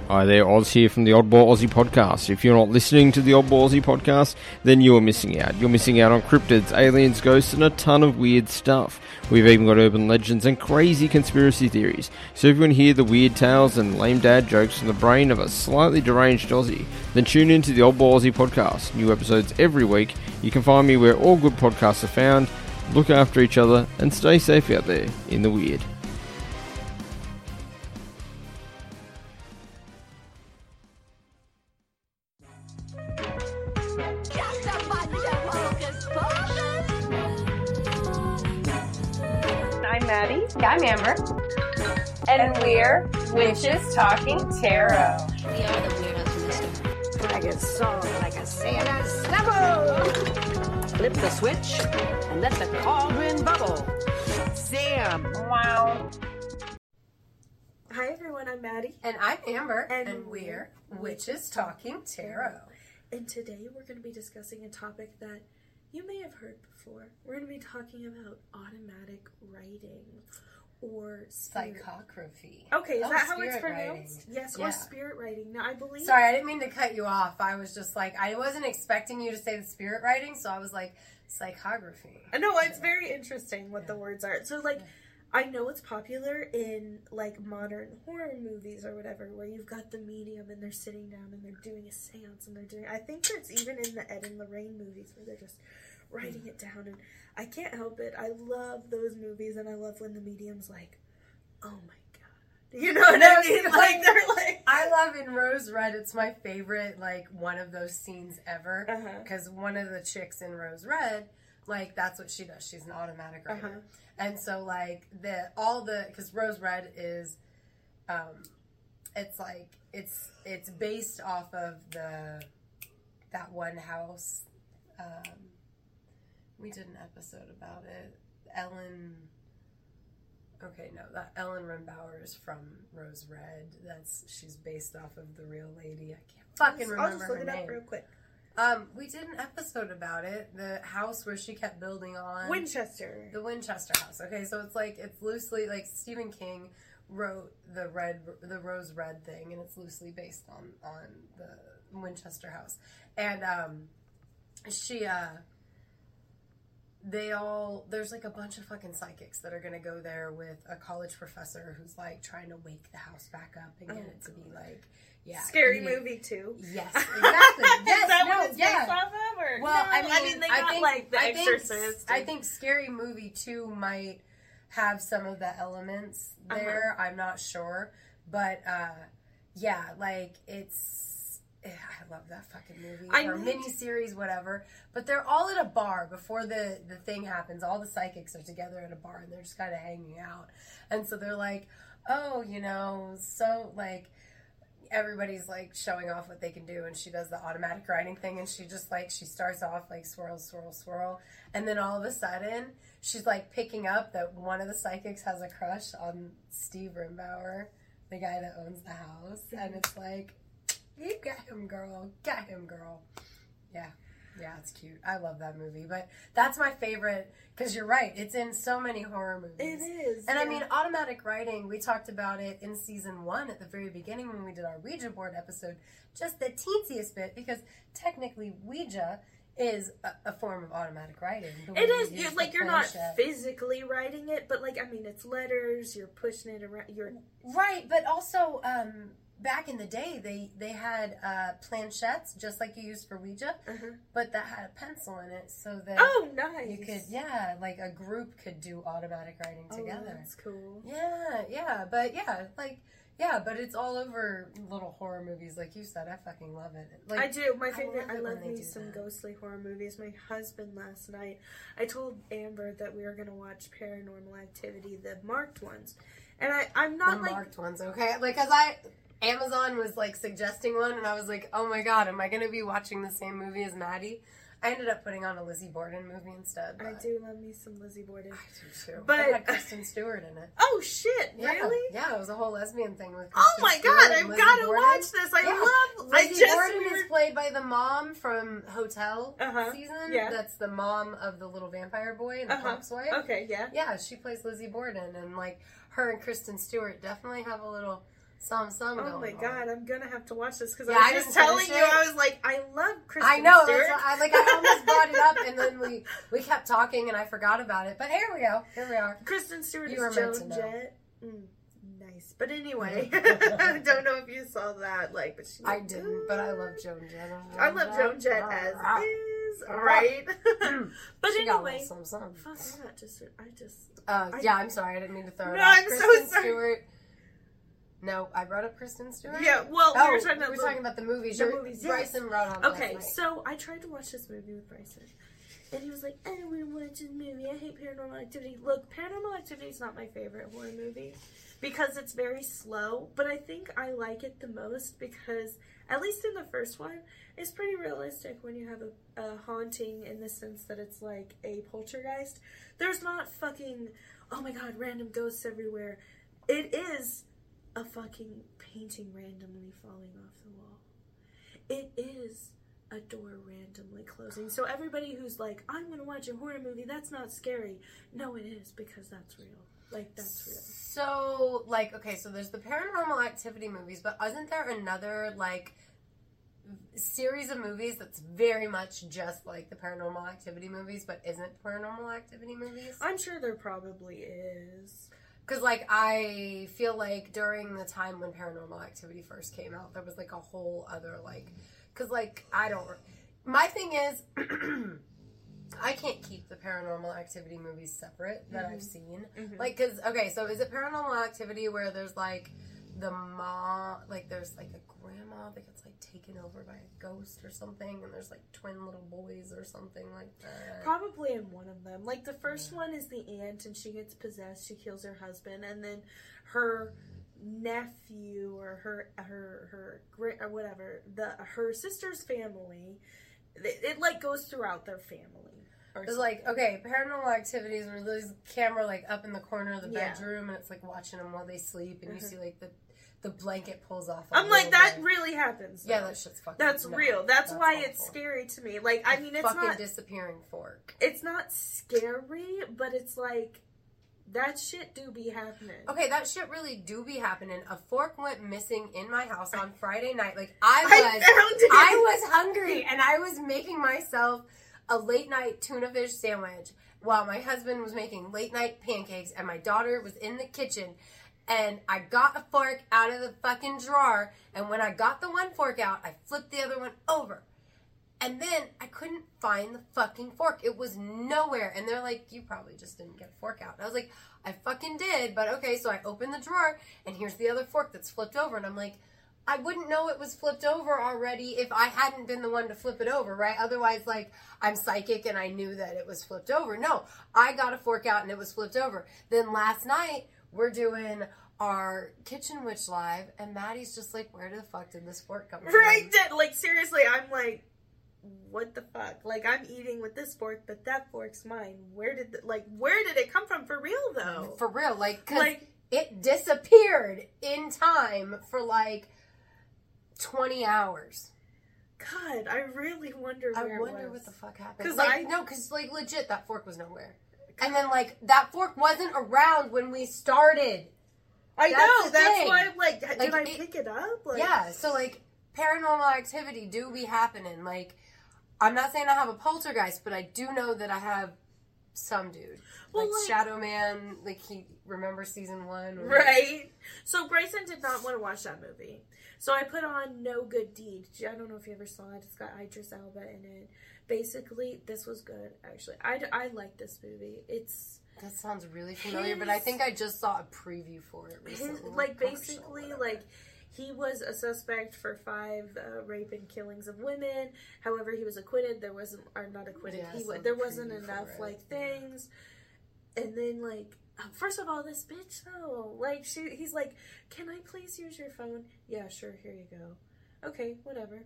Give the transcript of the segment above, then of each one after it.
Hi there, Oz here from the Oddball Aussie Podcast. If you're not listening to the Oddball Aussie Podcast, then you are missing out. You're missing out on cryptids, aliens, ghosts, and a ton of weird stuff. We've even got urban legends and crazy conspiracy theories. So if you want to hear the weird tales and lame dad jokes from the brain of a slightly deranged Aussie, then tune in to the Oddball Aussie Podcast. New episodes every week. You can find me where all good podcasts are found. Look after each other and stay safe out there in the weird. I'm Maddie. I'm Amber. And we're Witches Talking Tarot. We are the Weird House Mystery. Like a song, like a Santa snubble. Flip the switch and let the cauldron bubble. Sam. Wow. Hi everyone, I'm Maddie. And I'm Amber. And we're Witches Talking Tarot. And today we're going to be discussing a topic that you may have heard before. We're going to be talking about automatic writing or Psychography. Okay, is that how it's spirit pronounced? writing. Yes, or spirit writing. Now I believe... Sorry, I didn't mean to cut you off. I was just like, I wasn't expecting you to say the spirit writing, so I was like, psychography. No, it's very interesting what the words are. So like... I know it's popular in, like, modern horror movies or whatever, where you've got the medium and they're sitting down and they're doing a seance and they're doing... I think it's even in the Ed and Lorraine movies where they're just writing it down, and I can't help it. I love those movies, and I love when the medium's like, oh my god. You know what I mean? Like, they're like... I love in Rose Red, it's my favorite, like, one of those scenes ever, because one of the chicks in Rose Red... Like, that's what she does. She's an automatic writer. And so, like, because Rose Red is, it's like, it's based off of that one house. We did an episode about it. Ellen Renbauer is from Rose Red. She's based off of the real lady. I can't fucking remember her name. I'll just look it up real quick. We did an episode about it. The house where she kept building on. Winchester. The Winchester house. Okay, so it's loosely, like, Stephen King wrote the Rose Red thing, and it's loosely based on the Winchester house. And, there's, like, a bunch of fucking psychics that are gonna go there with a college professor who's, like, trying to wake the house back up and get it to be, like... Yeah, Scary Movie too. Yes, exactly. Yes, is that what it's based off of? Or? Well, no, I mean, they got like The Exorcist. I think Scary Movie 2 might have some of the elements there. I'm not sure, but yeah, like I love that fucking movie or miniseries, whatever. But they're all at a bar before the thing happens. All the psychics are together at a bar and they're just kind of hanging out, and so they're like, oh, so like. Everybody's like showing off what they can do, and she does the automatic writing thing, and she just like she starts off like swirl, swirl, swirl, and then all of a sudden she's like picking up that one of the psychics has a crush on Steve Renbauer, the guy that owns the house, and it's like, you got him, girl, yeah, it's cute. I love that movie, but that's my favorite because you're right. It's in so many horror movies. It is. And I mean, automatic writing, we talked about it in season 1 at the very beginning when we did our Ouija board episode, just the teensiest bit, because technically Ouija is a form of automatic writing. It is. You're not physically writing it, but like, I mean, it's letters, you're pushing it around. Right, but also... back in the day, they had planchettes, just like you use for Ouija, but that had a pencil in it, so that nice. You could, like a group could do automatic writing together. Oh, that's cool. But it's all over little horror movies, like you said. I fucking love it. Like, I do. My favorite. I love me some ghostly horror movies. My husband last night, I told Amber that we were gonna watch Paranormal Activity, the marked ones, and I'm not the like marked ones, okay? Like, Amazon was, like, suggesting one, and I was like, oh my god, am I going to be watching the same movie as Maddie? I ended up putting on a Lizzie Borden movie instead. I do love me some Lizzie Borden. I do too. But it had Kristen Stewart in it. Oh shit! Really? Yeah, it was a whole lesbian thing with Kristen Stewart. Oh my god! I've got to watch this. Lizzie Borden is played by the mom from Hotel season. Yeah. That's the mom of the little vampire boy and the pop's wife. Okay, yeah. Yeah, she plays Lizzie Borden, and like her and Kristen Stewart definitely have a little Some Oh my going god, on. I'm gonna have to watch this because Yeah, I I was just didn't telling finish you, it. I was like, I love Kristen I know. Stewart. That's what I almost brought it up, and then we kept talking, and I forgot about it. But here we go. Here we are. Kristen Stewart You were is meant to Joan know. Jett. Nice, but anyway, I don't know if you saw that. Like, but she. I didn't, but I love Joan Jett. I love Joan Jett as is, right? But She got a anyway, little some. fuck, I just. Yeah, I'm sorry. I didn't mean to throw it No, out. I'm so Kristen sorry. Stewart. No, I brought up Kristen Stewart. Yeah, well, we were talking talking about about the movies. the Your- movies, yes. Bryson brought on Okay, last night. so I tried to watch this movie with Bryson. And he was like, I don't want to watch this movie. I hate Paranormal Activity. Look, Paranormal Activity is not my favorite horror movie because it's very slow. But I think I like it the most because, at least in the first one, it's pretty realistic when you have a haunting in the sense that it's like a poltergeist. There's not fucking, oh my god, random ghosts everywhere. It is a fucking painting randomly falling off the wall. It is a door randomly closing. So everybody who's like, I'm going to watch a horror movie, that's not scary. No, it is, because that's real. Like, that's real. So, like, okay, so there's the Paranormal Activity movies, but isn't there another, like, series of movies that's very much just like the Paranormal Activity movies, but isn't Paranormal Activity movies? I'm sure there probably is. Because, like, I feel like during the time when Paranormal Activity first came out, there was, like, a whole other, like... Because, like, my thing is, I can't keep the Paranormal Activity movies separate that I've seen. Like, because, okay, so is it Paranormal Activity where there's, like, the mom... Like, there's, like, a grandma that gets, like, taken over by a ghost or something, and there's, like, twin little boys or something like that? Probably in one of them. Like, the first one is the aunt, and she gets possessed. She kills her husband, and then her nephew or her or whatever, her sister's family, it like goes throughout their family. It's like, okay, Paranormal Activities where there's camera like up in the corner of the Yeah. bedroom, and it's like watching them while they sleep, and you see like the blanket pulls off. I'm like, that really happens. Yeah, though. that shit's fucking. That's no, real. That's why awful. it's scary to me. Like, I mean, it's fucking not disappearing fork. It's not scary, but it's like that shit do be happening. Okay, that shit really do be happening. A fork went missing in my house on Friday night. Like I found it. I was hungry, and I was making myself a late night tuna fish sandwich while my husband was making late night pancakes, and my daughter was in the kitchen. And I got a fork out of the fucking drawer, and when I got the one fork out, I flipped the other one over. And then I couldn't find the fucking fork. It was nowhere. And they're like, you probably just didn't get a fork out. And I was like, I fucking did. But okay, so I opened the drawer, and here's the other fork that's flipped over. And I'm like, I wouldn't know it was flipped over already if I hadn't been the one to flip it over, right? Otherwise, like, I'm psychic and I knew that it was flipped over. No, I got a fork out and it was flipped over. Then last night, we're doing our Kitchen Witch Live, and Maddie's just like, where the fuck did this fork come from? Right? Like, seriously, I'm like, what the fuck? Like, I'm eating with this fork, but that fork's mine. Where did it come from for real, though? For real, like, 'cause Like, it disappeared in time for, like, 20 hours. God, I really wonder where I wonder it was. what the fuck happened. 'Cause Like, because, like, legit, that fork was nowhere. And then, like, that fork wasn't around when we started. I That's know, the that's thing. why I'm like, did Like, I it- pick it up? Like, Yeah, so, like, paranormal activity do be happening. Like, I'm not saying I have a poltergeist, but I do know that I have some dude. Well, like, like- Shadow Man, like, he remembers season 1. Or, Right? So Bryson did not want to watch that movie. So I put on No Good Deed. I don't know if you ever saw it. It's got Idris Elba in it. Basically, this was good, actually. I like this movie. It's... That sounds really familiar, but I think I just saw a preview for it recently. Like, commercial or basically, whatever. like, he was a suspect for 5 rape and killings of women. However, he was acquitted. There wasn't... Or not acquitted. Yeah, I saw There the wasn't preview enough, for it. like, things. And then, like... First of all, this bitch, though. Like, he's like, can I please use your phone? Yeah, sure, here you go. Okay, whatever.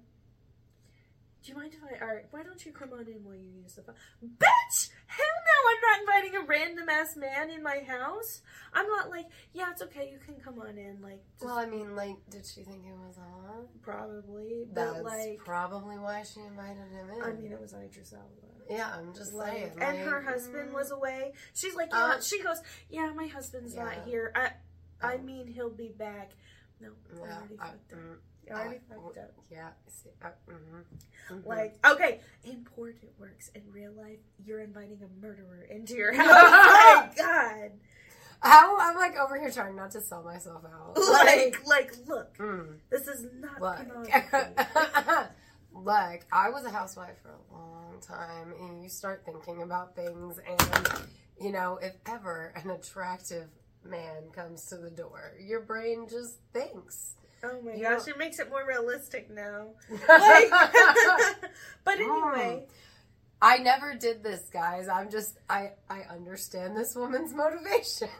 Do you mind if alright, why don't you come on in while you use the phone? Bitch! Hell no, I'm not inviting a random ass man in my house. I'm not like, yeah, it's okay, you can come on in, like, just Well, I mean, like, did she think it was on? probably, That's but like, probably why she invited him in. I mean, it was Idris Elba. yeah, I'm just Like, saying. and like, her husband was away. She's like, yeah, she goes, yeah, my husband's not Yeah. here. I mean, he'll be back No, Yeah, I already fucked up. I already fucked up. Yeah. See, Like, okay, in porn it works. In real life, you're inviting a murderer into your house. Oh my God. I'm like over here trying not to sell myself out. Like, look, this is not pornography. Look, I was a housewife for a long time, and you start thinking about things, and, you know, if ever an attractive man comes to the door, your brain just thinks. Oh my You gosh, know- it makes it more realistic now. Like, but anyway. I never did this, guys. I understand this woman's motivations.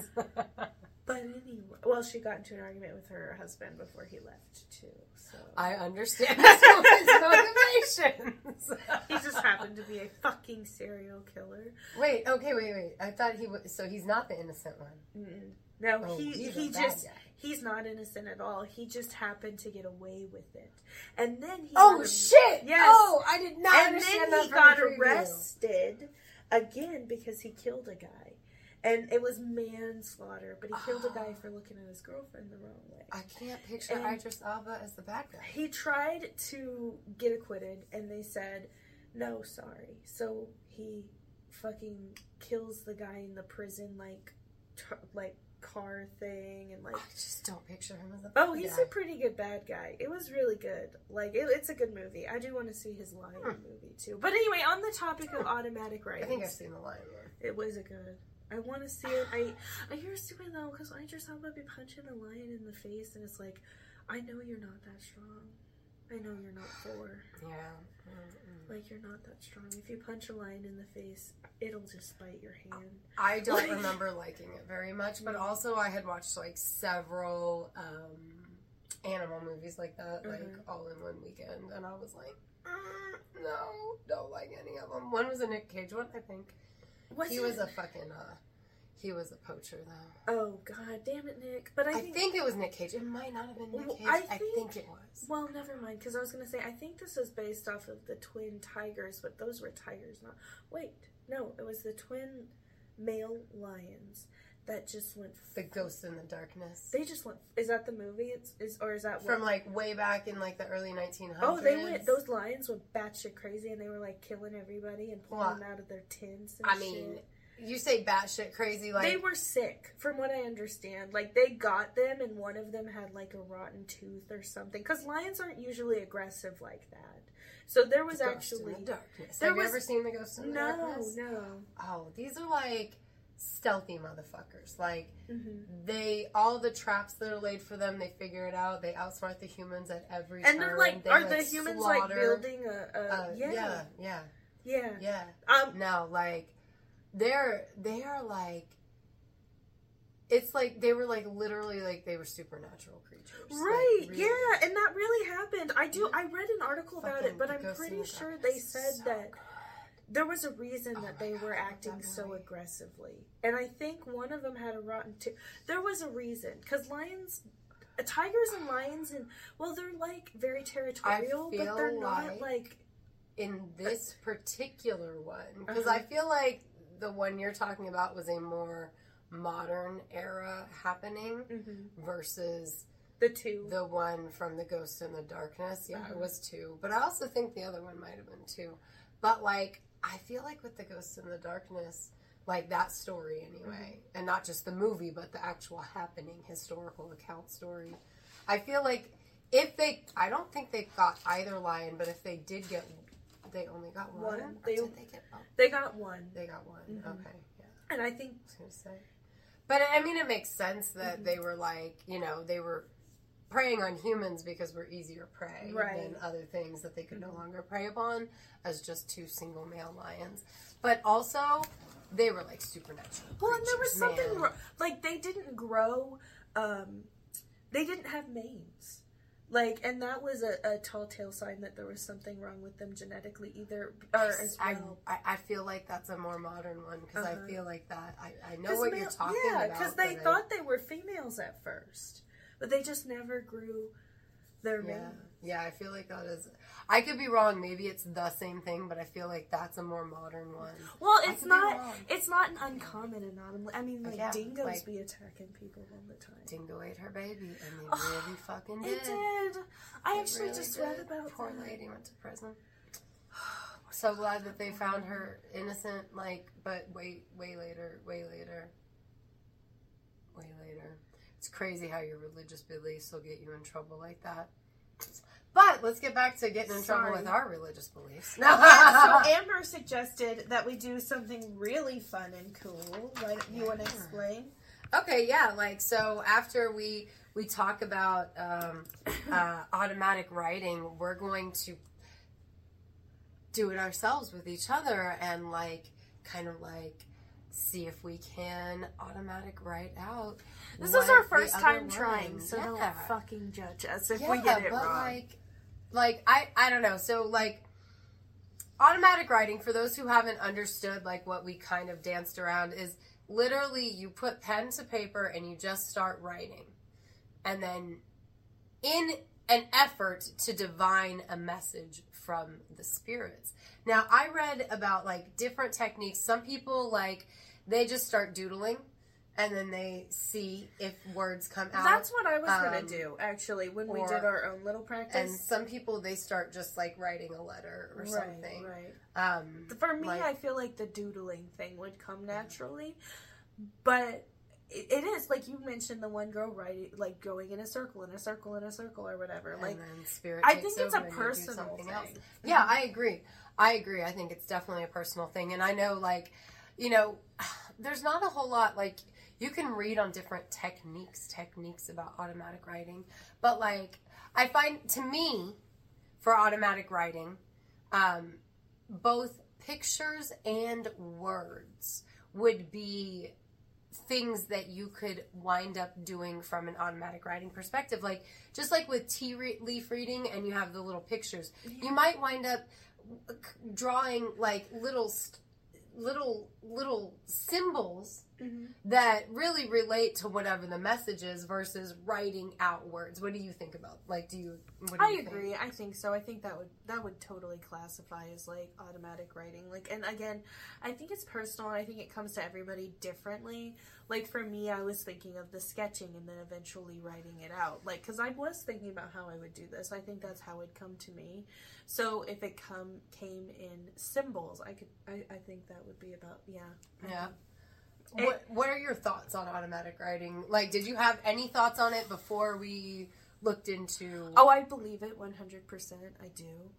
But anyway, well, she got into an argument with her husband before he left, too. So I understand this woman's motivations. he just happened to be a fucking serial killer. Wait. I thought he was, so he's not the innocent one. No, Oh, he he's a bad just, guy. he's not innocent at all. He just happened to get away with it. And then he Oh, got shit! Yes. Oh, I did not And understand then that he from got the preview. arrested again because he killed a guy. And it was manslaughter, but he killed a guy for looking at his girlfriend the wrong way. I can't picture And- Idris Elba as the bad guy. He tried to get acquitted, and they said, no, sorry. So he fucking kills the guy in the prison, like car thing, and like... I just don't picture him as a bad Oh, he's guy. a pretty good bad guy. It was really good. Like, it's a good movie. I do want to see his Lion movie, too. But anyway, on the topic of automatic I writings... think I've seen the Lion one. It was a good... I want to see it. I hear it's stupid, though, because I just have to be punching a lion in the face, and it's like, I know you're not that strong. I know you're not Thor. Yeah. Like, you're not that strong. If you punch a lion in the face, it'll just bite your hand. I don't Like- remember liking it very much, but also I had watched like several animal movies like that, like all in one weekend, and I was like, no, don't like any of them. One was a Nick Cage one, I think. He was a fucking, he was a poacher though. Oh, god damn it, Nick. But I I think it was Nick Cage. It might not have been Nick Well, Cage. I I think- think it was. Well, never mind, because I was going to say, I think this is based off of the twin tigers, but those were tigers, not... Wait, no, it was the twin male lions that just went... The Ghost in the Darkness. They just went... Is that the movie? Or is that... From like way back in like the early 1900s. Oh, they went... Those lions went batshit crazy, and they were like killing everybody and pulling them out of their tins and I mean, shit. you say batshit crazy, like... They were sick, from what I understand. Like, they got them, and one of them had, like, a rotten tooth or something. Because lions aren't usually aggressive like that. So there was actually... Ghost in the Darkness. there Have you was- ever seen The Ghost in the Darkness? No. Oh, these are, like, stealthy motherfuckers. Like, Mm-hmm. all the traps that are laid for them, they figure it out. They outsmart the humans at every And turn. they're like, They, are the humans, like, slaughter. building a... Yeah. No, like... They are like, it's like they were like literally like they were supernatural creatures, Right, like, really. yeah, and that really happened. I read an article about it, but I'm Ghost in pretty the sure Darkness they is said so that good. there was a reason that my they God, were I love acting that so movie. aggressively. And I think one of them had a rotten tooth. There was a reason, because tigers and lions, and well, they're like very territorial, but feel they're not like- like... In this particular one, because Uh-huh. I feel like the one you're talking about was a more modern era happening versus The two. the one from The Ghost in the Darkness. Yeah, it was 2. But I also think the other one might have been 2. But, like, I feel like with The Ghost in the Darkness, like, that story anyway, and not just the movie, but the actual happening, historical account story, I feel like I don't think they got either lion, but if they did get, they only got one. One. Or did they get both? They got one. They got one. Okay, yeah. And I think... I was going to say. But, I mean, it makes sense that they were like, you know, they were preying on humans because we're easier prey than other things that they could no longer prey upon as just 2 single male lions. But also, they were like supernatural. Well, and there was creatures, something man. wrong. Like, they didn't grow, they didn't have manes. Like, and that was a telltale sign that there was something wrong with them genetically, either, or as well. I feel like that's a more modern one because I feel like that. I know 'Cause what you're talking about. Yeah, because they thought they were females at first. But they just never grew their Yeah. names. Yeah, I feel like that is. I could be wrong. Maybe it's the same thing, but I feel like that's a more modern one. Well, I it's could be not. wrong. It's not an uncommon anomaly. I mean, like Yeah, dingoes like- be attacking people all the time. Dingo ate her baby, and they really fucking did. It did. I It actually really just did. read about Poor that. lady went to prison. So glad that they found her innocent, but way later. It's crazy how your religious beliefs will get you in trouble like that. But let's get back to getting in trouble Sorry. with our religious beliefs. So Amber suggested that we do something really fun and cool. You want to explain? Okay, yeah, so after we talk about automatic writing, we're going to do it ourselves with each other and see if we can automatic write out. This what is our the first other time one- trying, so don't Yeah. fucking judge us if Yeah, we get it but wrong. I don't know. So automatic writing, for those who haven't understood what we kind of danced around, is literally you put pen to paper and you just start writing. And then in an effort to divine a message from the spirits. Now, I read about different techniques. Some people they just start doodling and then they see if words come out. That's what I was going to do, actually, when we or- did our own little practice. And some people, they start just writing a letter or something. Right. For me, I feel like the doodling thing would come naturally. But it is, you mentioned the one girl writing, going in a circle, in a circle, in a circle, or whatever. And then spirit I takes think it's over a and you do personal something thing. else. Yeah, I agree. I think it's definitely a personal thing. And I know, there's not a whole lot, you can read on different techniques about automatic writing. But, I find, to me, for automatic writing, both pictures and words would be things that you could wind up doing from an automatic writing perspective. Just with tea leaf reading and you have the little pictures, you might wind up drawing little symbols that really relate to whatever the message is versus writing out words. What do you think about? What do you I think? agree. I think so. I think that would totally classify as automatic writing. And again, I think it's personal. I think it comes to everybody differently. For me, I was thinking of the sketching and then eventually writing it out. Because I was thinking about how I would do this. I think that's how it'd come to me. So if it came in symbols, I think that would be about Yeah. What are your thoughts on automatic writing? Did you have any thoughts on it before we looked into... Oh, I believe it 100%. I do.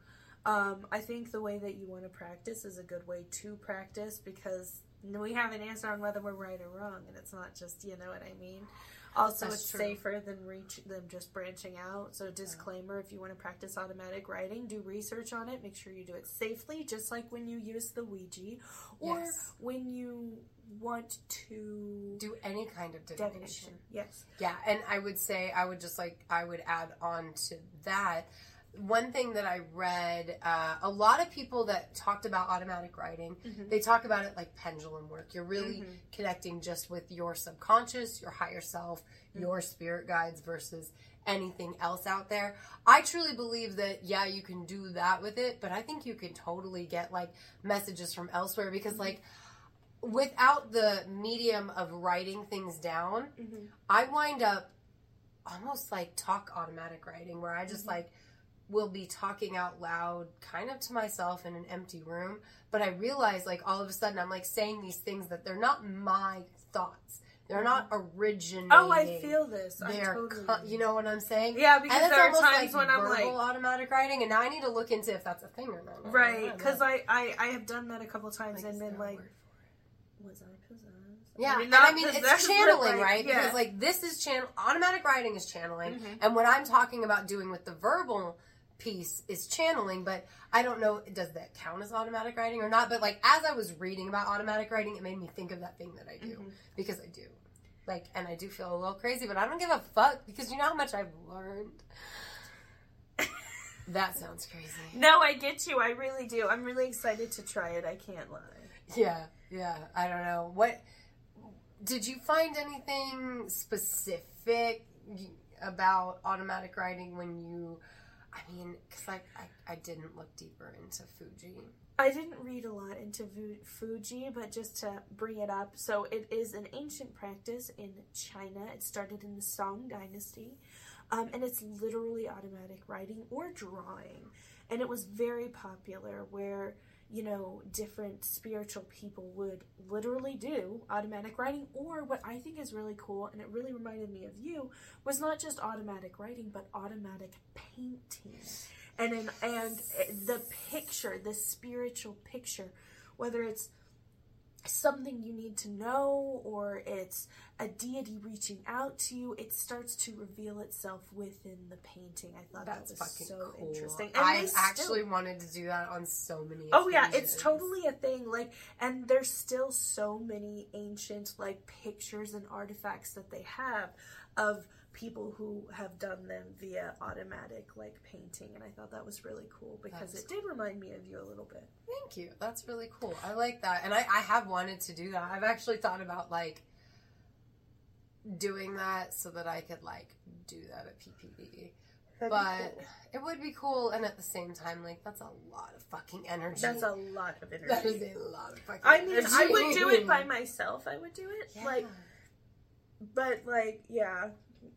I think the way that you want to practice is a good way to practice because we have an answer on whether we're right or wrong, and it's not just, you know what I mean? Also, That's it's true. safer than just branching out. So, disclaimer, if you want to practice automatic writing, do research on it. Make sure you do it safely, just like when you use the Ouija or Yes. when you want to do any kind of divination. Yes. Yeah, and I would say, I would add on to that. One thing that I read, a lot of people that talked about automatic writing, they talk about it like pendulum work. You're really connecting just with your subconscious, your higher self, your spirit guides versus anything else out there. I truly believe that, yeah, you can do that with it, but I think you can totally get messages from elsewhere because without the medium of writing things down, I wind up almost talk automatic writing where I just will be talking out loud kind of to myself in an empty room, but I realize all of a sudden I'm saying these things that they're not my thoughts. They're not originating. Oh, I feel this. I They're totally you know what I'm saying? Yeah, because and that's there are almost times when I'm verbal automatic writing, and now I need to look into if that's a thing or not. right, because I have done that a couple times and been was I possessed? Yeah, not it's possessed, but, channeling, right? Yeah. Because this is automatic writing is channeling, and what I'm talking about doing with the verbal piece is channeling, but I don't know, does that count as automatic writing or not? But as I was reading about automatic writing, it made me think of that thing that I do, because I do. And I do feel a little crazy, but I don't give a fuck, because you know how much I've learned. That sounds crazy. No, I get you. I really do. I'm really excited to try it. I can't lie. Yeah. I don't know. What did you find anything specific? about automatic writing when you, because I didn't look deeper into Fuji. I didn't read a lot into Fuji, but just to bring it up, so it is an ancient practice in China. It started in the Song Dynasty, and it's literally automatic writing or drawing. And it was very popular where, you know, different spiritual people would literally do automatic writing, or what I think is really cool, and it really reminded me of you, was not just automatic writing, but automatic painting. And the picture, the spiritual picture, whether it's something you need to know or it's a deity reaching out to you, it starts to reveal itself within the painting. I thought that was fucking so cool. interesting. And I actually wanted to do that on so many occasions. Oh yeah, it's totally a thing. Like, and there's still so many ancient like pictures and artifacts that they have of people who have done them via automatic like painting, and I thought that was really cool because it did remind me of you a little bit. Thank you. That's really cool. I like that, and I have wanted to do that. I've actually thought about like doing that so that I could like do that at PPD. But it would be cool, and at the same time, like, that's a lot of fucking energy. That's a lot of energy. That is a lot of fucking energy. energy. I would do it by myself. I would do it, yeah. like, but, like, yeah.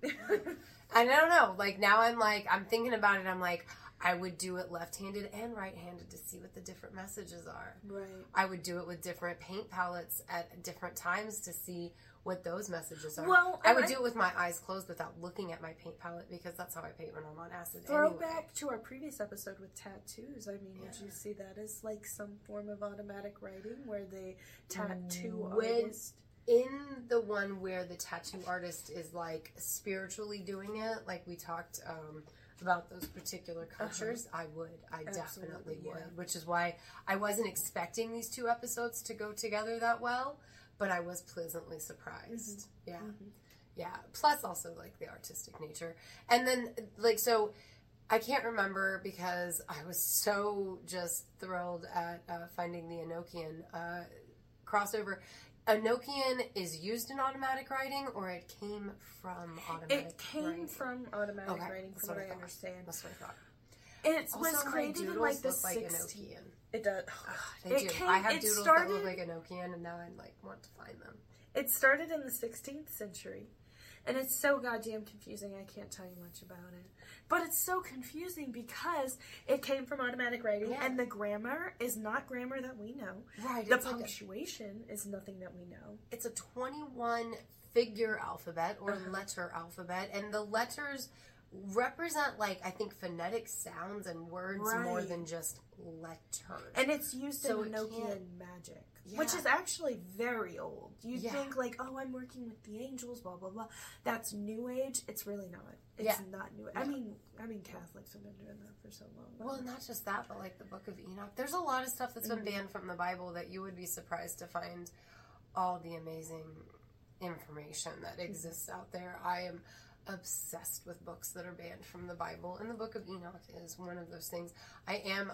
I don't know. Like, now I'm thinking about it, I'm like, I would do it left-handed and right-handed to see what the different messages are. Right. I would do it with different paint palettes at different times to see what those messages are. Well, I would do it with my eyes closed without looking at my paint palette because that's how I paint when I'm on acid. Throwback to our previous episode with tattoos. I mean, would you see that as like some form of automatic writing where the tattoo artist... In the one where the tattoo artist is like spiritually doing it, like we talked about those particular cultures, I definitely would. Which is why I wasn't expecting these two episodes to go together that well, but I was pleasantly surprised. Mm-hmm. Yeah. Mm-hmm. Yeah. Plus also like the artistic nature. And then like, so I can't remember because I was so just thrilled at finding the Enochian crossover. Enochian is used in automatic writing, or it came from automatic writing? It came from automatic writing, from what I understand. That's what I thought. It was created in like the 60s. It does. They do. I have doodles that look like Enochian, and now I like want to find them. It started in the 16th century. And it's so goddamn confusing, I can't tell you much about it. But it's so confusing because it came from automatic writing, and the grammar is not grammar that we know. Right. The punctuation is nothing that we know. It's a 21-figure alphabet, or letter alphabet, and the letters represent, like, I think phonetic sounds and words more than just letters. And it's used in Enochian magic. Yeah. Which is actually very old. You'd think like, oh, I'm working with the angels, blah, blah, blah. That's New Age. It's really not. It's not New Age. I mean, Catholics have been doing that for so long. Well, not just that, but like the Book of Enoch. There's a lot of stuff that's been banned from the Bible that you would be surprised to find all the amazing information that exists out there. I am obsessed with books that are banned from the Bible, and the Book of Enoch is one of those things. I am,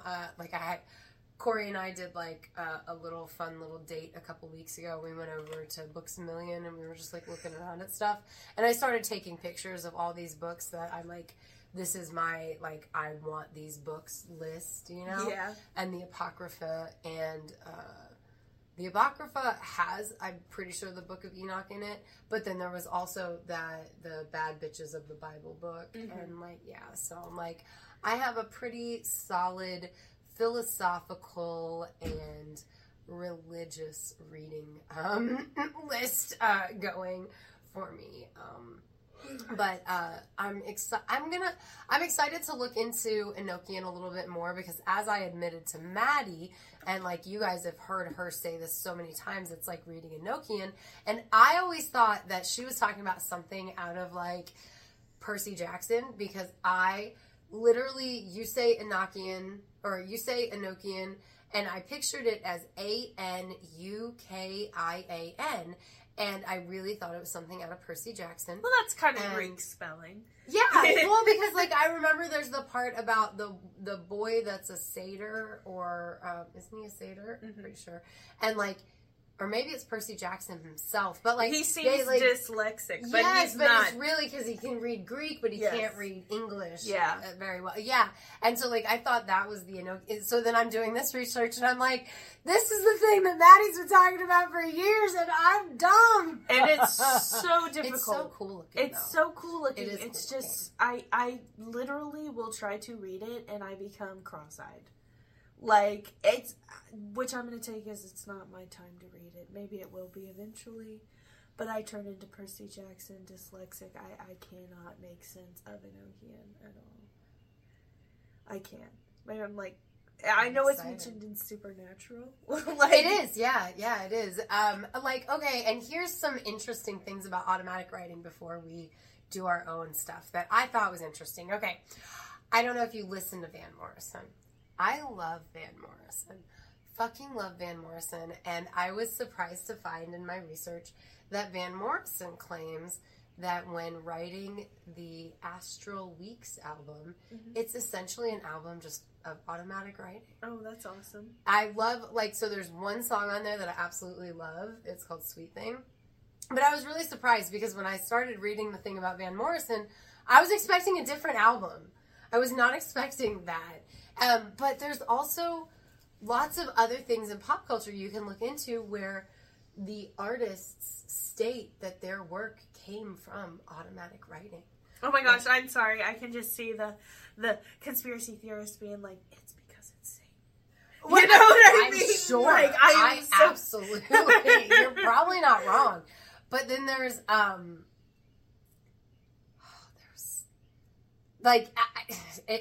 Corey and I did like a little fun little date a couple weeks ago. We went over to Books A Million and we were just like looking around at stuff. And I started taking pictures of all these books that I'm like, this is my, like, I want these books list, you know? Yeah. And the Apocrypha, and the Apocrypha has, I'm pretty sure, the Book of Enoch in it. But then there was also the Bad Bitches of the Bible book. Mm-hmm. And like, yeah, so I'm like, I have a pretty solid philosophical and religious reading list going for me, but I'm excited to look into Enochian a little bit more, because as I admitted to Maddie, and like you guys have heard her say this so many times, it's like reading Enochian, and I always thought that she was talking about something out of like Percy Jackson, because I literally, you say Enochian, or you say Enochian, and I pictured it as Anukian, and I really thought it was something out of Percy Jackson. Well, that's kind of Greek spelling. Yeah, well, because like I remember there's the part about the boy that's a satyr, or isn't he a satyr? I'm pretty sure. And like or maybe it's Percy Jackson himself, but like he seems dyslexic, but yes, he's but not. it's really because he can read Greek, but he Yes. can't read English Yeah. very well. Yeah, and so like I thought that was so then I'm doing this research and I'm like, this is the thing that Maddie's been talking about for years, and I'm dumb. And it's so difficult. It's so cool looking. It's so cool looking. It is It's cool just I literally will try to read it and I become cross-eyed. Like it's which I'm gonna take as it's not my time to read it. Maybe it will be eventually. But I turn into Percy Jackson dyslexic. I cannot make sense of Enochian at all. I can't. I'm like I know it's mentioned in Supernatural. Like, it is, yeah, it is. Like, okay, and here's some interesting things about automatic writing before we do our own stuff that I thought was interesting. Okay, I don't know if you listen to Van Morrison. I love Van Morrison. Fucking love Van Morrison. And I was surprised to find in my research that Van Morrison claims that when writing the Astral Weeks album, it's essentially an album just of automatic writing. Oh, that's awesome. I love, like, so there's one song on there that I absolutely love. It's called Sweet Thing. But I was really surprised because when I started reading the thing about Van Morrison, I was expecting a different album. I was not expecting that. But there's also lots of other things in pop culture you can look into where the artists state that their work came from automatic writing. Oh my gosh, I'm sorry. I can just see the conspiracy theorists being like, it's because it's Satan. Well, you know what I I'm mean? sure. Like, I absolutely. You're probably not wrong. But then there's like it.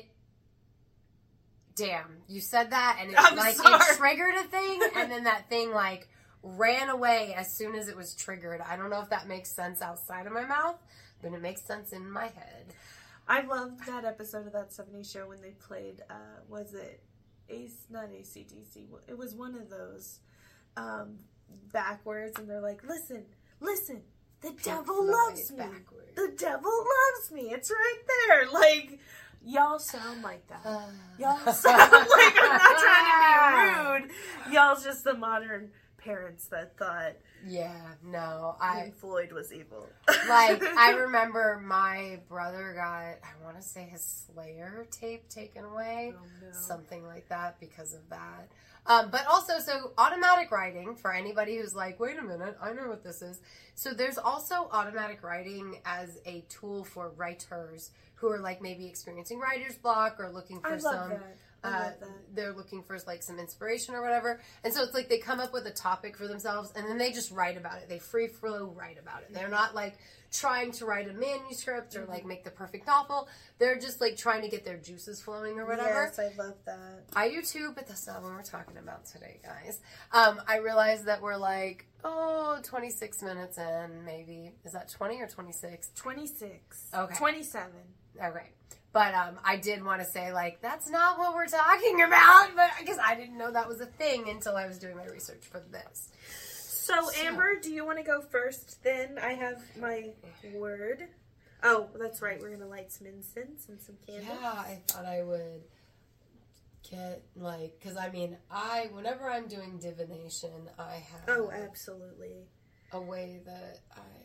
Damn, you said that, and it triggered a thing, and then that thing like ran away as soon as it was triggered. I don't know if that makes sense outside of my mouth, but it makes sense in my head. I loved that episode of That 70s Show when they played, was it not AC/DC, it was one of those backwards, and they're like, listen, the devil loves me. Backwards. The devil loves me. It's right there. Like, y'all sound like that. Y'all sound like, I'm not trying to be rude. Y'all's just the modern parents that thought Pink Floyd was evil. Like, I remember my brother got, I want to say his Slayer tape taken away. Oh, no. Something like that because of that. But also, so automatic writing, for anybody who's like, wait a minute, I know what this is. So there's also automatic writing as a tool for writers who are like maybe experiencing writer's block or looking for they're looking for like some inspiration or whatever. And so it's like they come up with a topic for themselves and then they just write about it. They free flow write about it. They're not like trying to write a manuscript or like make the perfect novel. They're just like trying to get their juices flowing or whatever. Yes, I love that. I do too, but that's not what we're talking about today, guys. I realized that we're like, 26 minutes in, maybe. Is that 20 or 26? 26. Okay. 27. Okay. But I did want to say, like, that's not what we're talking about, but because I didn't know that was a thing until I was doing my research for this. So, Amber, do you want to go first? Then I have my word. Oh, that's right. We're going to light some incense and some candles. Yeah, I thought I would get, like, because, I mean, whenever I'm doing divination, I have... Oh, absolutely. A way that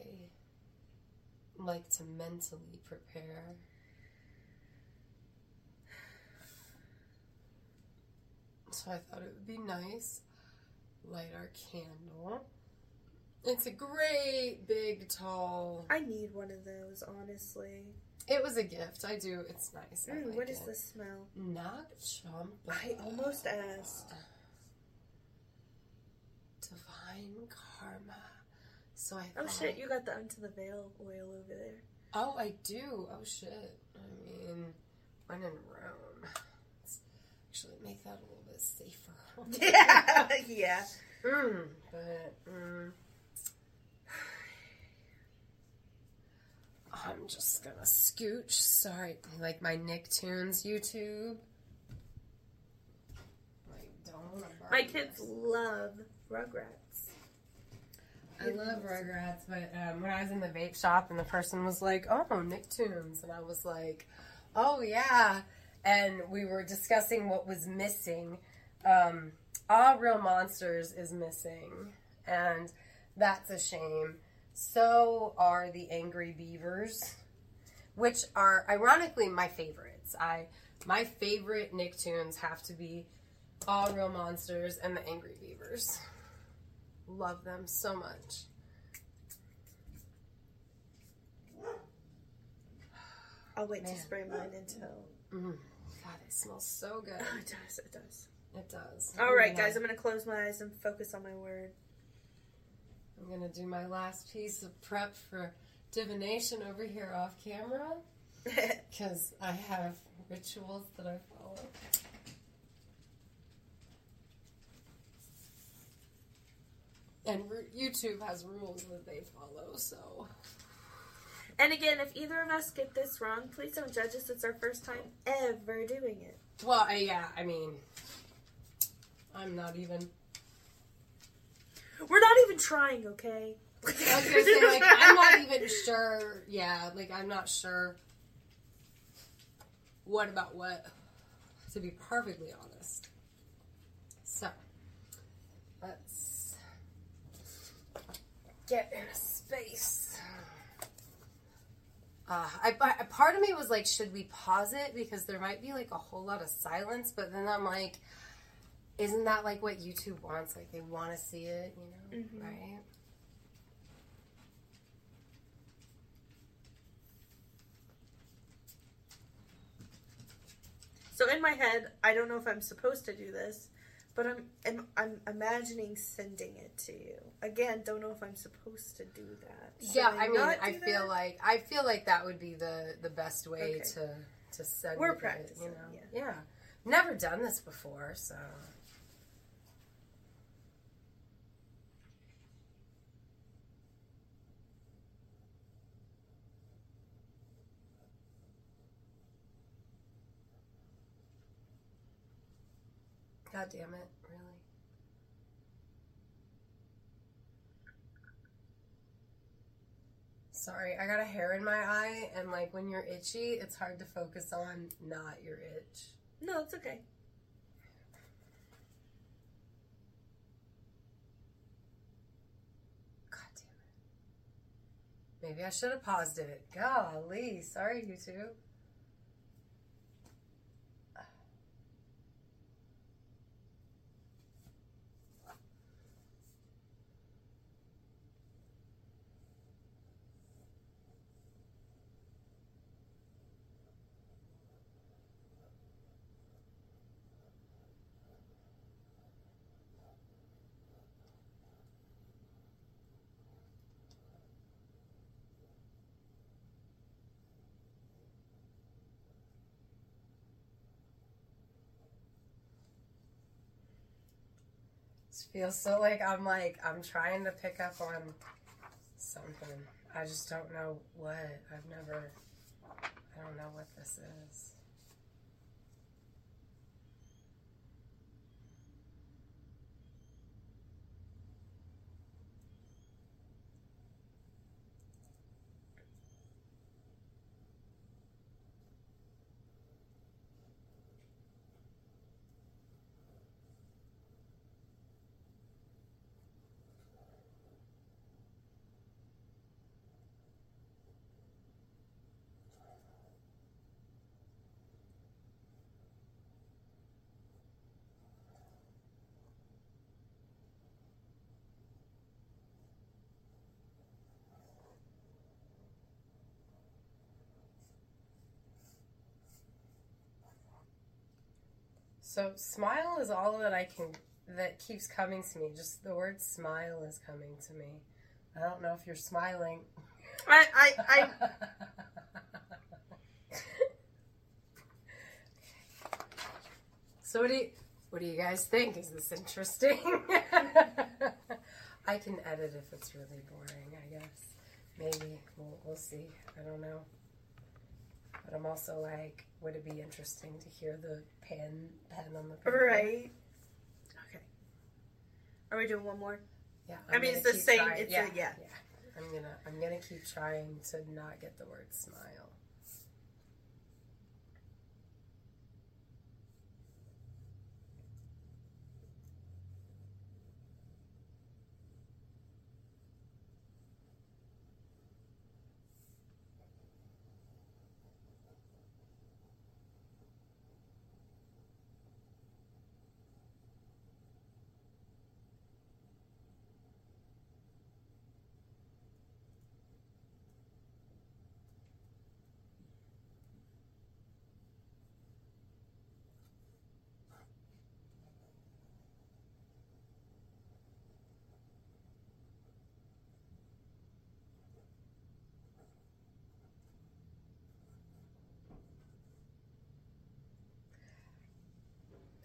I like to mentally prepare. So I thought it would be nice. Light our candle. It's a great, big, tall... I need one of those, honestly. It was a gift. I do. It's nice. I like what it. is the smell? Nag Champa. I almost asked. Divine Karma. So I Oh thought... shit, you got the Unto the Veil oil over there. Oh, I do. Oh shit. I mean, when in Rome. Let's actually make that a little bit safer. Yeah. I'm just gonna scooch. Sorry, like my Nicktoons YouTube. My kids love Rugrats. I love Rugrats, but when I was in the vape shop and the person was like, "Oh, Nicktoons," and I was like, "Oh yeah," and we were discussing what was missing. Real Monsters is missing. and that's a shame. So are the Angry Beavers, which are ironically my favorites. My favorite Nicktoons have to be All Real Monsters and the Angry Beavers. Love them so much. I'll wait to spray mine until... God, it smells so good. Oh, it does, it does. It does. All right, guys, I'm going to close my eyes and focus on my word. I'm going to do my last piece of prep for divination over here off camera. Because I have rituals that I follow. And YouTube has rules that they follow, so... And again, if either of us get this wrong, please don't judge us. It's our first time ever doing it. Well, yeah, I mean... I'm not even... We're not even trying, okay? I was gonna say, like, I'm not even sure. Yeah, like, I'm not sure what about what, to be perfectly honest. So, let's get in a space. Part of me was like, should we pause it? Because there might be, like, a whole lot of silence, but then I'm like, isn't that, like, what YouTube wants? Like, they want to see it, you know, right? So in my head, I don't know if I'm supposed to do this, but I'm imagining sending it to you. Again, don't know if I'm supposed to do that. Yeah, I mean, I feel like that would be the best way to send We're it, practicing, you know. yeah. Yeah. Never done this before, so. God damn it, really? Sorry, I got a hair in my eye, and like when you're itchy, it's hard to focus on not your itch. No, it's okay. God damn it. Maybe I should have paused it. Golly, sorry, YouTube. Feels so like I'm trying to pick up on something. I just don't know what. I don't know what this is. So smile is all that keeps coming to me. Just the word smile is coming to me. I don't know if you're smiling. I So what do you guys think? Is this interesting? I can edit if it's really boring, I guess. Maybe. We'll see. I don't know. But I'm also like, would it be interesting to hear the pen on the paper? Right. Okay. Are we doing one more? Yeah. I mean, it's the same. Trying. It's yeah. I'm gonna keep trying to not get the word smile.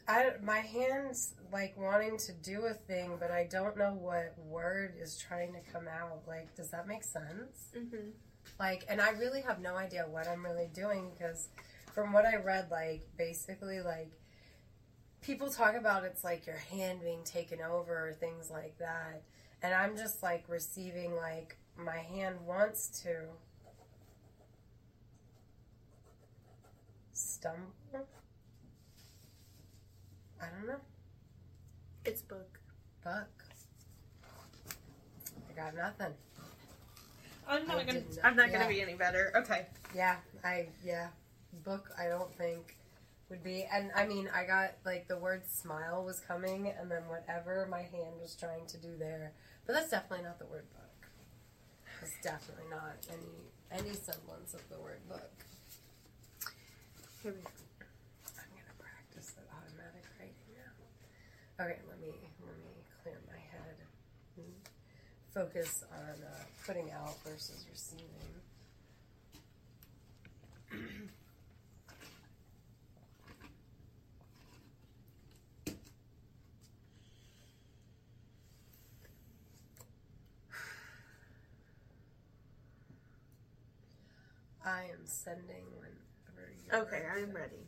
my hand's like wanting to do a thing, but I don't know what word is trying to come out. Like, does that make sense? Mm-hmm. Like, and I really have no idea what I'm really doing, because from what I read, like, basically, like, people talk about it's like your hand being taken over or things like that. And I'm just like receiving, like, my hand wants to stumble. I don't know. It's book. Buck. I got nothing. I'm not gonna Yeah. be any better. Okay. Yeah, book I don't think would be, and I mean, I got, like, the word smile was coming, and then whatever my hand was trying to do there, but that's definitely not the word book. It's definitely not any semblance of the word book. Here we go. I'm gonna practice the automatic writing now. Okay, let me clear my head and focus on putting out versus receiving. I am sending whenever you're Okay, I'm ready.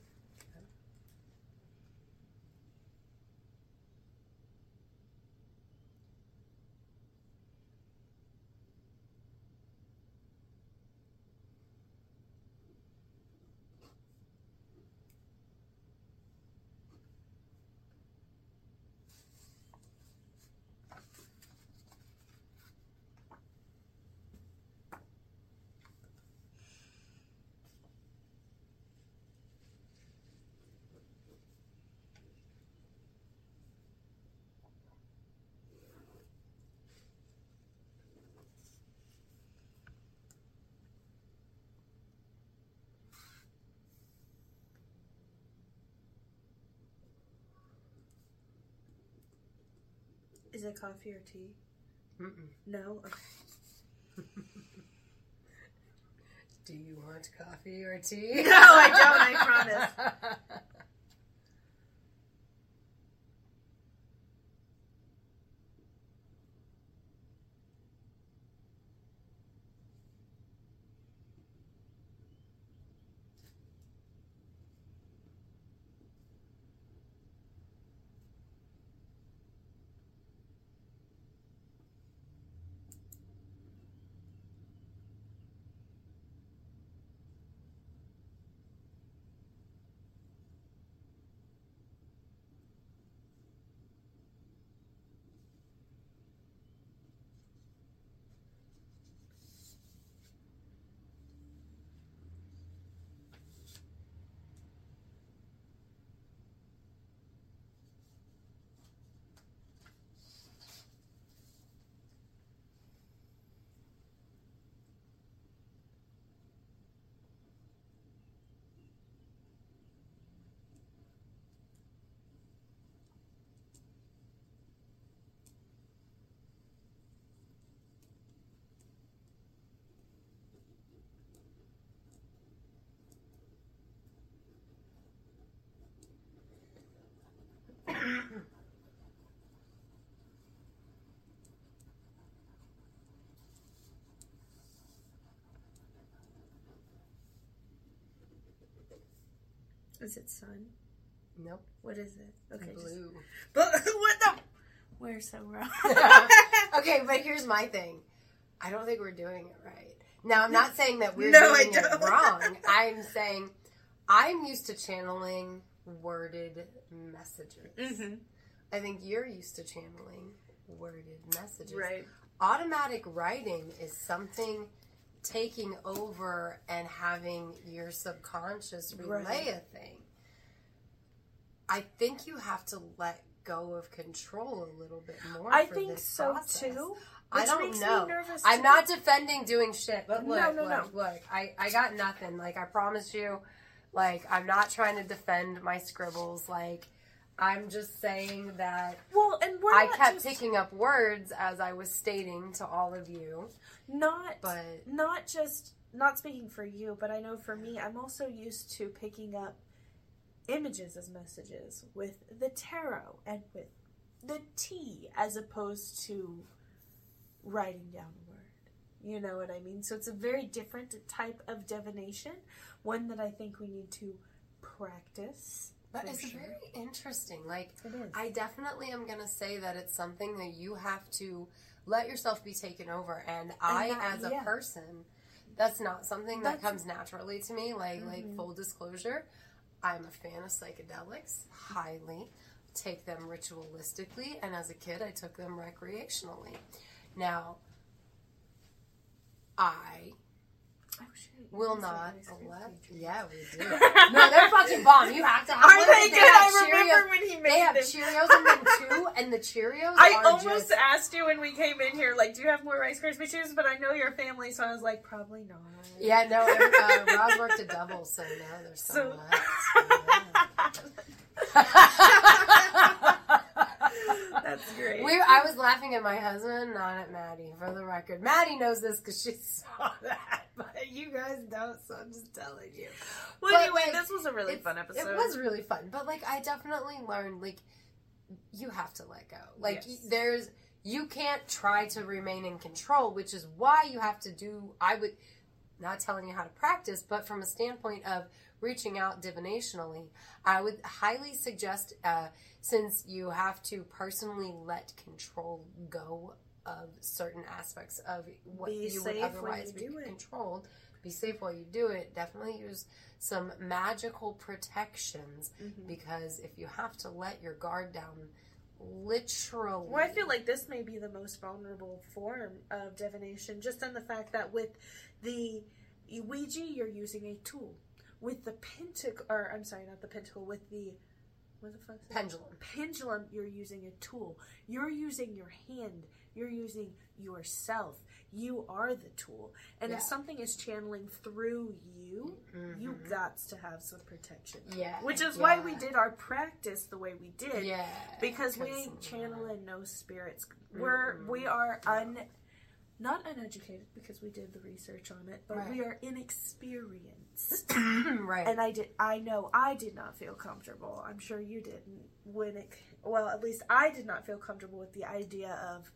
Is it coffee or tea? Mm-mm. No? Okay. Do you want coffee or tea? No, I don't, I promise. Is it sun? Nope. What is it? Okay. Blue. But what the? We're so wrong. Okay, but here's my thing. I don't think we're doing it right. Now, I'm not saying that we're No, doing I it don't. wrong. I'm saying I'm used to channeling worded messages. Mm-hmm. I think you're used to channeling worded messages. Right. Automatic writing is something taking over and having your subconscious relay Right. a thing. I think you have to let go of control a little bit more. I for think this so process. too. I Which don't makes know. me nervous I'm too. not defending doing shit, but look, No. look. I got nothing. Like, I promise you. Like, I'm not trying to defend my scribbles. Like, I'm just saying that Well, and we're I not kept just, picking up words as I was stating to all of you. not speaking for you, but I know for me, I'm also used to picking up images as messages, with the tarot, and with the tea, as opposed to writing down a word. You know what I mean? So it's a very different type of divination, one that I think we need to practice. But it's very interesting. Like, It is. I definitely am going to say that it's something that you have to let yourself be taken over. And I, as a person, that's not something that comes naturally to me. Like full disclosure, I'm a fan of psychedelics, highly. Take them ritualistically. And as a kid, I took them recreationally. Now, I will not let. Yeah, we do. No, they're fucking bomb. You have to have Are one. they good? I remember Cheerios. when he made They have them. Cheerios in them too, and the Cheerios I are almost just... asked you when we came in here, like, do you have more Rice Krispie treats? But I know your family, so I was like, probably not. Yeah, no, Roz worked a double, so now there's so much. That's great. I was laughing at my husband, not at Maddie, for the record. Maddie knows this because she saw that, but you guys don't, so I'm just telling you. Well, But, anyway, like, this was a really fun episode. It was really fun, but, like, I definitely learned, like, you have to let go. Like, Yes. you can't try to remain in control, which is why you have to do, not telling you how to practice, but from a standpoint of reaching out divinationally, I would highly suggest, since you have to personally let control go of certain aspects of what you would otherwise be controlled, be safe while you do it, definitely use some magical protections, because if you have to let your guard down, literally... Well, I feel like this may be the most vulnerable form of divination, just in the fact that with the Ouija, you're using a tool. With the pendulum, you're using a tool. You're using your hand. You're using yourself. You are the tool. And if something is channeling through you, you got to have some protection. Yeah. Which is why we did our practice the way we did. Yeah. Because we ain't channeling no spirits. We are not uneducated, because we did the research on it, but we are inexperienced. Right. And I know I did not feel comfortable. I'm sure you didn't at least I did not feel comfortable with the idea of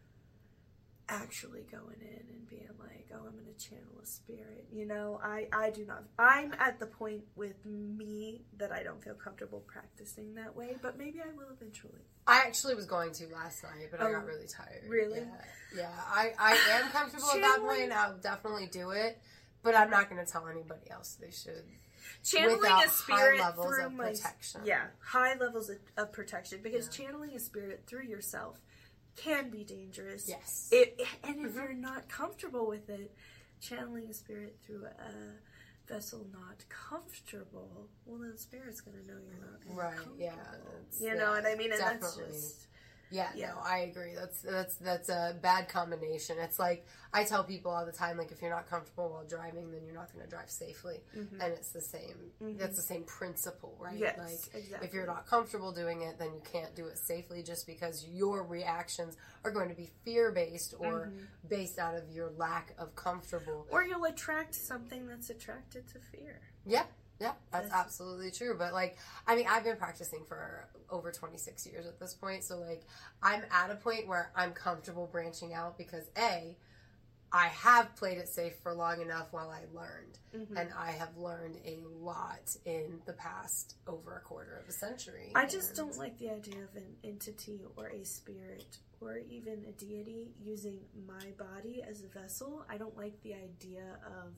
actually going in and being like, oh, I'm going to channel a spirit. You know, I do not. I'm at the point with me that I don't feel comfortable practicing that way, but maybe I will eventually. I actually was going to last night, but I got really tired. Really? Yeah. I am comfortable at that point, and I'll definitely do it, but I'm not going to tell anybody else they should. Channeling without a spirit high levels through of protection. High levels of protection, because channeling a spirit through yourself can be dangerous. Yes. And if you're not comfortable with it, channeling a spirit through a vessel not comfortable, well, then the spirit's going to know you're not comfortable. Yeah. You know what I mean? And definitely. that's just... Yeah, no, I agree. That's a bad combination. It's like, I tell people all the time, like, if you're not comfortable while driving, then you're not going to drive safely. And it's the same. That's the same principle, right? Yes, like, exactly. if you're not comfortable doing it, then you can't do it safely, just because your reactions are going to be fear-based or based out of your lack of comfortable. Or you'll attract something that's attracted to fear. Yeah. Yeah, that's absolutely true. But, like, I mean, I've been practicing for over 26 years at this point. So, like, I'm at a point where I'm comfortable branching out because, A, I have played it safe for long enough while I learned. And I have learned a lot in the past over a quarter of a century. I just don't like the idea of an entity or a spirit or even a deity using my body as a vessel. I don't like the idea of...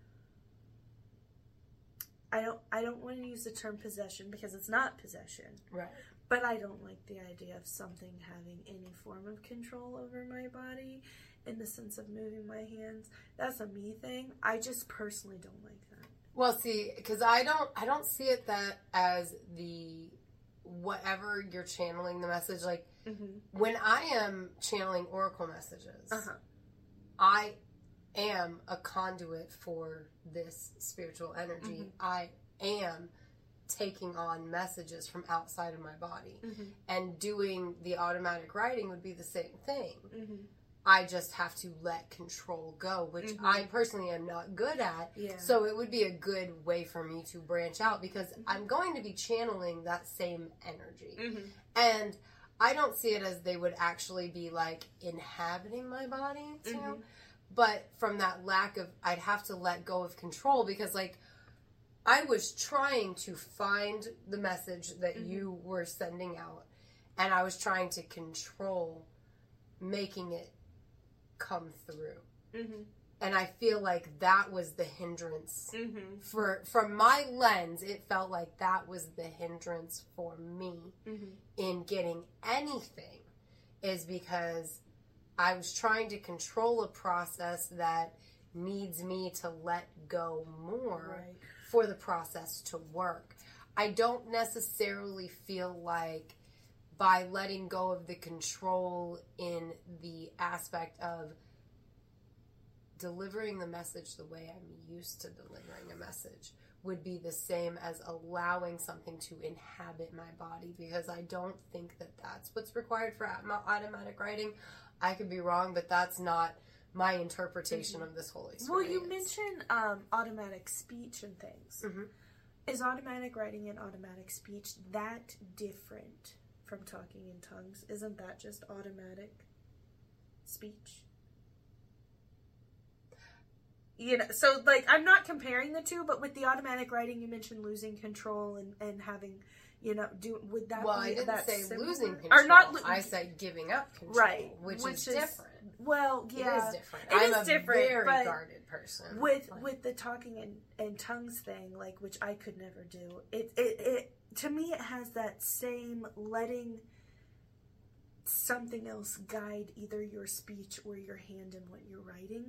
I don't want to use the term possession, because it's not possession. Right. But I don't like the idea of something having any form of control over my body in the sense of moving my hands. That's a me thing. I just personally don't like that. Well, see, because I don't see it that as the whatever you're channeling the message. Like, when I am channeling oracle messages, I am a conduit for this spiritual energy. I am taking on messages from outside of my body. And doing the automatic writing would be the same thing. I just have to let control go, which I personally am not good at. Yeah. So it would be a good way for me to branch out because I'm going to be channeling that same energy. And I don't see it as they would actually be like inhabiting my body too. But from that lack of, I'd have to let go of control because like I was trying to find the message that you were sending out and I was trying to control making it come through. And I feel like that was the hindrance from my lens. It felt like that was the hindrance for me in getting anything, is because I was trying to control a process that needs me to let go more for the process to work. I don't necessarily feel like by letting go of the control in the aspect of delivering the message the way I'm used to delivering a message would be the same as allowing something to inhabit my body, because I don't think that that's what's required for automatic writing. I could be wrong, but that's not my interpretation of this whole experience. Well, you mentioned automatic speech and things. Is automatic writing and automatic speech that different from talking in tongues? Isn't that just automatic speech? You know, so like I'm not comparing the two, but with the automatic writing, you mentioned losing control and having, you know, would that well, be I didn't that say similar? losing control. Or not? I said giving up control, Right, which is different. Well, yeah, It is different. It I'm is a different, very but guarded person. With the talking and tongues thing, like, which I could never do. It to me, it has that same letting something else guide either your speech or your hand in what you're writing.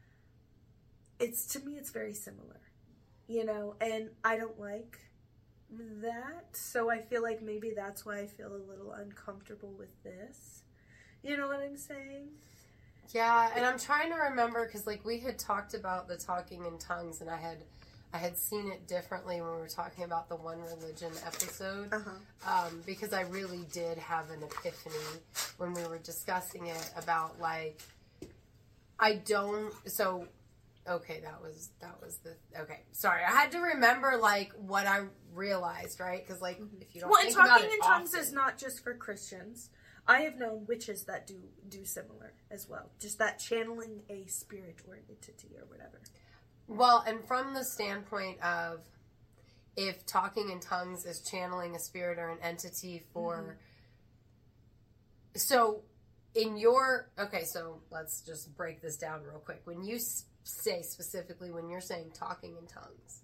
To me, it's very similar, you know, and I don't like that. So I feel like maybe that's why I feel a little uncomfortable with this. You know what I'm saying? Yeah, and I'm trying to remember because like we had talked about the talking in tongues, and I had seen it differently when we were talking about the One Religion episode, because I really did have an epiphany when we were discussing it about like okay, that was sorry, I had to remember like what I realized, right? Because like if you don't think about it, talking in tongues is not just for Christians. I have known witches that do similar as well. Just that channeling a spirit or an entity or whatever. Well, and from the standpoint of if talking in tongues is channeling a spirit or an entity for... So, so let's just break this down real quick. When you say specifically, when you're saying talking in tongues,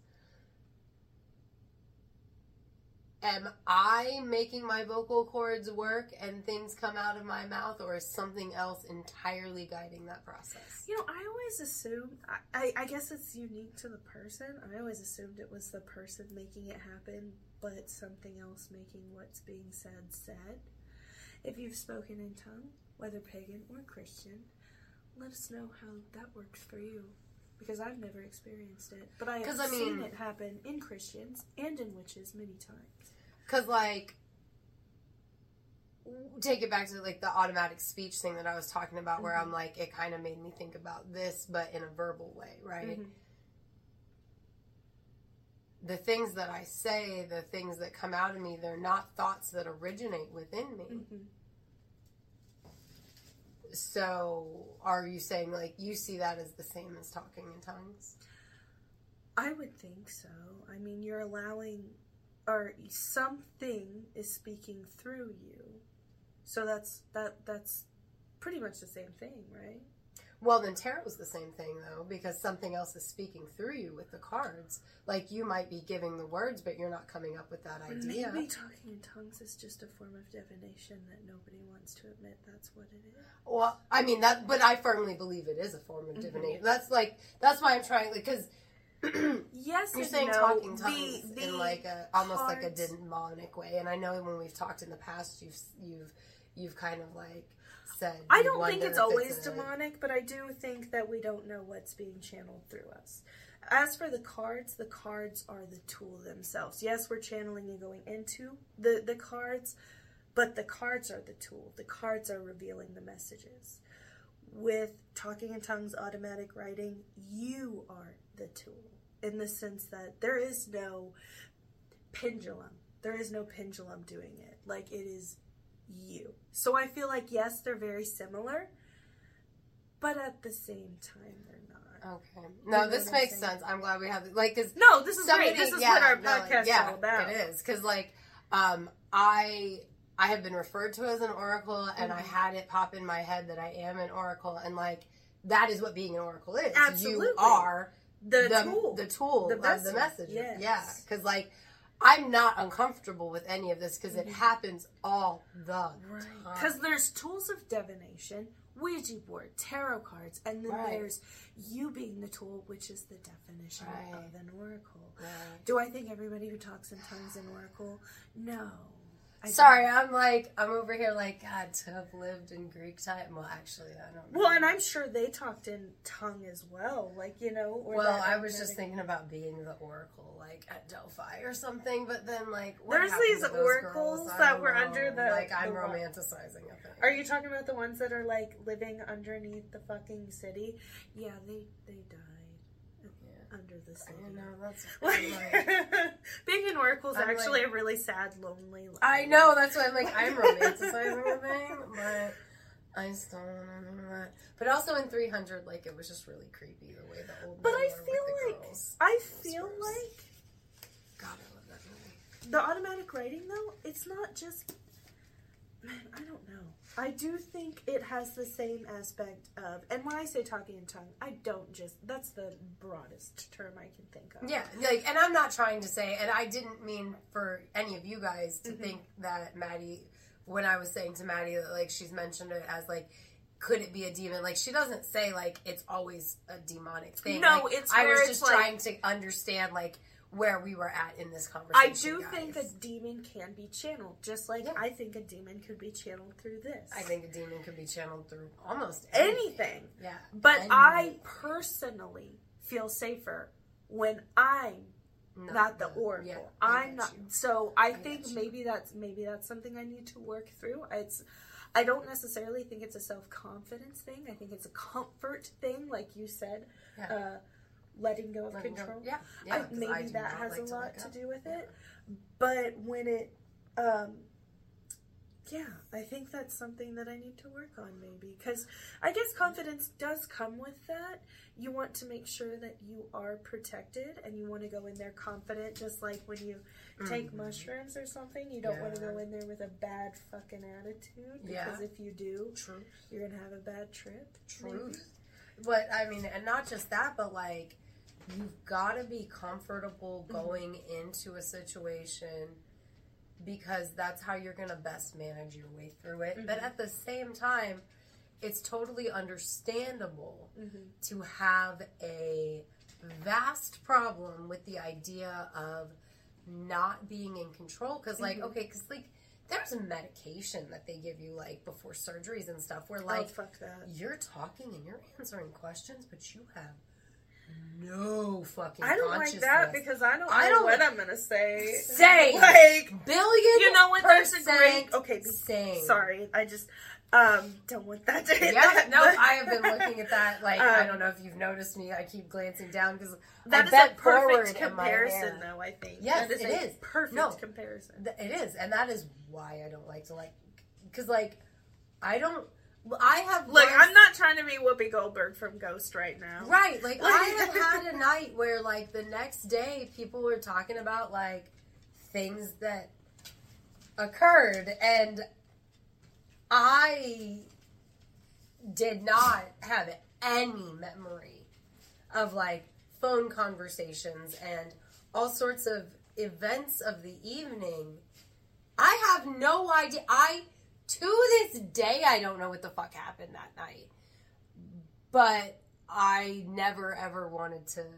am I making my vocal cords work and things come out of my mouth, or is something else entirely guiding that process? You know, I always assumed, I guess it's unique to the person. I always assumed it was the person making it happen, but something else making what's being said. If you've spoken in tongue, whether pagan or Christian, let us know how that works for you. Because I've never experienced it. But I have seen it happen in Christians and in witches many times. Because, like, take it back to, like, the automatic speech thing that I was talking about, where I'm like, it kind of made me think about this, but in a verbal way, right? The things that I say, the things that come out of me, they're not thoughts that originate within me. So, are you saying, like, you see that as the same as talking in tongues? I would think so. I mean, you're allowing, or something is speaking through you. So that's pretty much the same thing, right? Well, then tarot's the same thing, though, because something else is speaking through you with the cards. Like, you might be giving the words, but you're not coming up with that idea. Maybe talking in tongues is just a form of divination that nobody wants to admit that's what it is. Well, I mean, but I firmly believe it is a form of divination. That's why I'm trying, because yes, you're saying no. talking tongues in like almost cards. like a demonic way. And I know when we've talked in the past, you've kind of like said. I don't think it's always demonic, but I do think that we don't know what's being channeled through us. As for the cards are the tool themselves. Yes, we're channeling and going into the cards, but the cards are the tool. The cards are revealing the messages. with Talking in Tongues automatic writing, you are the tool, in the sense that there is no pendulum. There is no pendulum doing it. Like, it is you. So I feel like, yes, they're very similar, but at the same time, they're not. Okay. No, this makes sense. I'm glad we have, like, because... No, this is great. This is what our podcast is all about. It is. Because, like, I have been referred to as an oracle, and I had it pop in my head that I am an oracle, and, like, that is what being an oracle is. Absolutely. You are the tool the of the messenger. Yes. Yeah. Because, like, I'm not uncomfortable with any of this because it happens all the time. Because there's tools of divination, Ouija board, tarot cards, and then there's you being the tool, which is the definition of an oracle. Right. Do I think everybody who talks in tongues is an oracle? No. Sorry, I'm over here like, God, to have lived in Greek time. Well, actually, I don't know. Well, and I'm sure they talked in tongue as well, like, you know. Or well, I was just thinking about being the oracle, like, at Delphi or something, but then, like, what there's these oracles that were under the... Like, I'm romanticizing a thing. Are you talking about the ones that are, like, living underneath the fucking city? Yeah, they died. Under the city. I know, that's being an oracle is actually a really sad, lonely life. I know, that's why I'm like, I'm romanticizing a thing, but I still want to do that. But also in 300, like, it was just really creepy the way the old but men I were feel with the like girls. God, I love that movie. The automatic writing, though, it's not just... Man, I don't know. I do think it has the same aspect of, and when I say talking in tongue, I don't just, that's the broadest term I can think of. Yeah, like, and I'm not trying to say, and I didn't mean for any of you guys to think that Maddie, when I was saying to Maddie that, like, she's mentioned it as, like, could it be a demon? Like, she doesn't say, like, it's always a demonic thing. No, like, it's I where was it's just like, trying to understand, like, where we were at in this conversation. I do guys. think a demon can be channeled, just like I think a demon could be channeled through this. I think a demon could be channeled through almost anything. Yeah. But I personally feel safer when I'm not the oracle. Yeah, I'm not. So I think maybe that's something I need to work through. I don't necessarily think it's a self-confidence thing. I think it's a comfort thing, like you said. Yeah. Letting go of control. Yeah. Maybe that has a lot to do with it. But when it, I think that's something that I need to work on maybe. Because I guess confidence does come with that. You want to make sure that you are protected and you want to go in there confident, just like when you take mushrooms or something. You don't want to go in there with a bad fucking attitude. Because if you do, you're going to have a bad trip. Truth. But, I mean, and not just that, but, like, you've got to be comfortable going into a situation because that's how you're going to best manage your way through it. But at the same time, it's totally understandable to have a vast problem with the idea of not being in control. Because, like, there's a medication that they give you, like, before surgeries and stuff where, like, fuck that. You're talking and you're answering questions, but you have no fucking I don't like that because I don't know what I'm going to say. Say! Like, billion you know what? There's a great... Okay, same. Sorry. I just don't want that to hit that. No, I have been looking at that. Like, I don't know if you've noticed me. I keep glancing down because that is a perfect comparison, though, I think. Yes, it is. Perfect comparison. It is. And that is why I don't like to, like... Because, like, I'm not trying to be Whoopi Goldberg from Ghost right now. Right. Like, I have had a night where, like, the next day people were talking about, like, things that occurred, and I did not have any memory of, like, phone conversations and all sorts of events of the evening. I have no idea. To this day, I don't know what the fuck happened that night. But I never, ever wanted to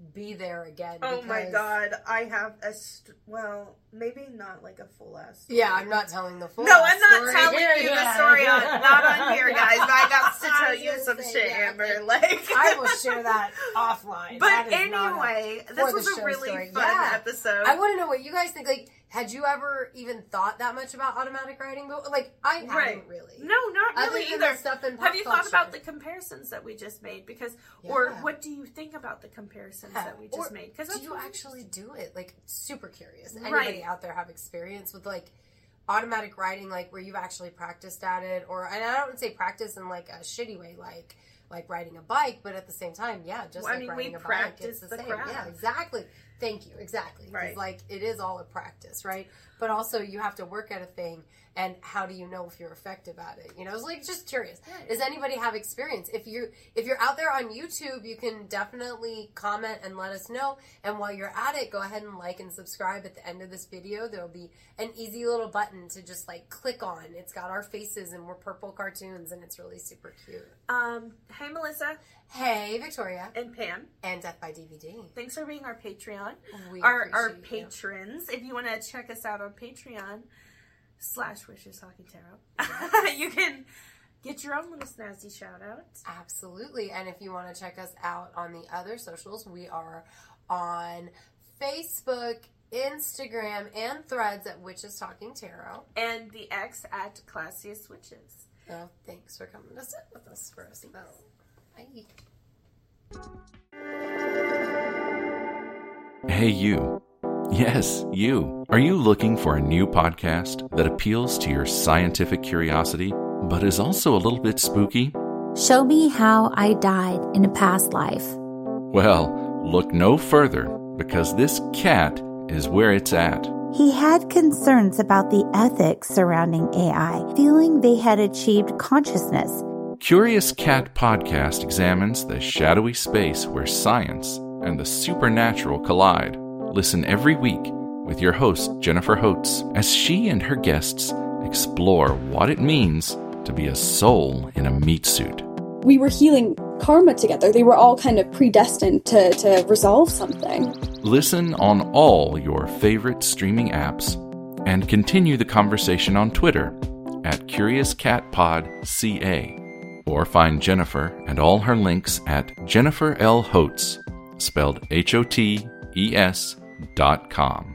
be there again. Oh my because- god, I have well, maybe not like a full ass story. Yeah, I'm not telling the full. No, I'm not story telling here. you the Yeah. story not on here, guys. But I got to I tell was you gonna some say, shit, yeah. Amber. Like, I will share that offline. But That is not anyway, for this the was a show really story. fun Yeah. episode. I want to know what you guys think. Like, had you ever even thought that much about automatic writing? But like, I hadn't really. No, not Other really than either. the stuff in pop Have you thought culture. about the comparisons that we just made? Because, or Yeah. what do you think about the comparisons that we just made? Because do you actually do it? Like, super curious. Right. Anybody out there have experience with like automatic writing, like where you've actually practiced at it, or and I don't say practice in like a shitty way, like riding a bike, but at the same time, yeah, just Well, I like mean, riding we a bike, practice it's the the same. craft. Yeah, exactly. Thank you. Exactly. 'Cause, Right. like it is all a practice, right? But also you have to work at a thing, and how do you know if you're effective at it? You know, it's like just curious. Does anybody have experience? If you're out there on YouTube, you can definitely comment and let us know. And while you're at it, go ahead and like and subscribe. At the end of this video, there'll be an easy little button to just like click on. It's got our faces and we're purple cartoons, and it's really super cute. Hey, Melissa Hey, Victoria, and Pam. and Death by DVD. Thanks for being our Patreon. We Our appreciate you. patrons. If you want to check us out on Patreon/Wishes Hockey Tarot, you can get your own little snazzy shout out. Absolutely. And if you want to check us out on the other socials, we are on Facebook, Instagram, and Threads at Witches Talking Tarot. And the X at Classiest Witches. So thanks for coming to sit with us for a spell. Bye. Hey, you. Yes, you. Are you looking for a new podcast that appeals to your scientific curiosity, but is also a little bit spooky? Show me how I died in a past life. Well, look no further, because this cat is where it's at. He had concerns about the ethics surrounding AI, feeling they had achieved consciousness. Curious Cat Podcast examines the shadowy space where science and the supernatural collide. Listen every week with your host, Jennifer Holtz, as she and her guests explore what it means to be a soul in a meat suit. We were healing karma together. They were all kind of predestined to resolve something. Listen on all your favorite streaming apps and continue the conversation on Twitter at CuriousCatPodCA, or find Jennifer and all her links at Jennifer L. Holtz, spelled HOTES.com.